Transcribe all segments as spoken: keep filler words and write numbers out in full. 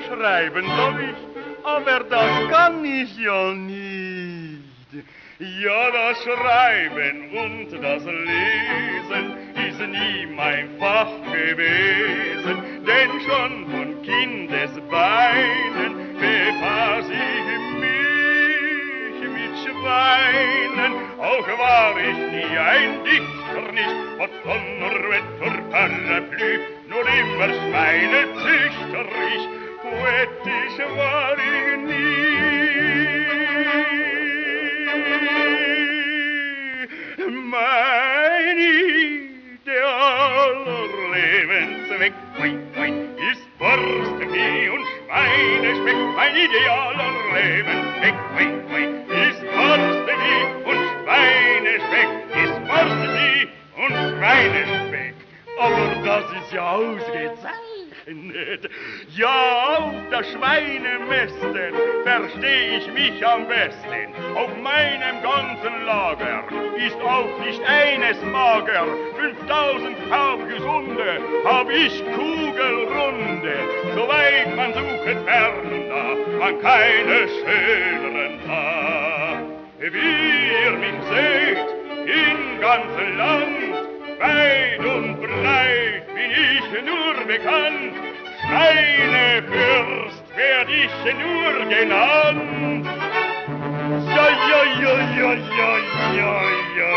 schreiben soll ich, aber das kann ich ja nicht. Ja, das Schreiben und das Lesen ist nie mein Fach gewesen, denn schon von Kindesbeinen befass ich mich mit Schweinen. Auch war ich nie ein Dichter, nicht von Donnerwetter, Parapluie, nur immer Schweinezüchter ich, poetisch war ich nie. Mein idealer Lebenszweck, mein, mein, ist Wurstvieh und Schweinespeck. Mein idealer Lebenszweck, mein, mein, ist Wurstvieh und Schweinespeck, ist Wurstvieh und Schweinespeck. Aber das ist ja ausgezeichnet. Ja, auf der Schweinemästen versteh ich mich am besten. Auf meinem ganzen Lager ist auch nicht eines mager. Fünftausend Hauptgesunde hab ich kugelrunde. Soweit man suchet ferner, man keine schöneren da. Wie ihr mich seht, im ganzen Land, weit und breit bin ich nur bekannt. Schweinefürst werd ich nur genannt. Ja, ja, ja, ja, ja, ja, ja,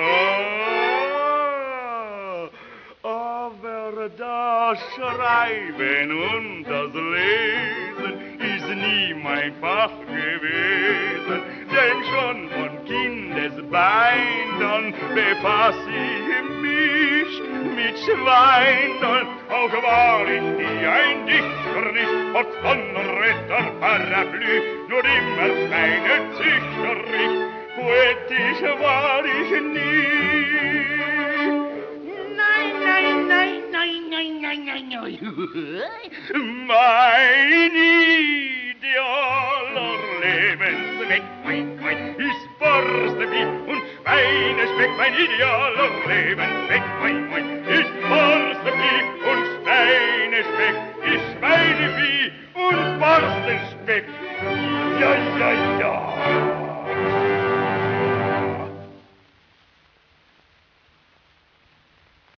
ja. Aber das Schreiben und das Lesen ist nie mein Fach gewesen, denn schon von Kindesbeinen befass ich mich mit Schweinen. Auch war ich nie ein Dichter, nicht von Donnerwetter, Parapluie, nur immer Schweinezüchter ich, poetisch war ich nie. Nein, nein, nein, nein, nein, nein, nein, nein. Mein idealer Lebenszweck, mein, mein, ist Wurstvieh und Schweinespeck. Mein idealer Lebenszweck, mein, mein, ist Wurstvieh und Schweinespeck, ist Schweinevieh und Wurstenspeck. Ja, ja, ja.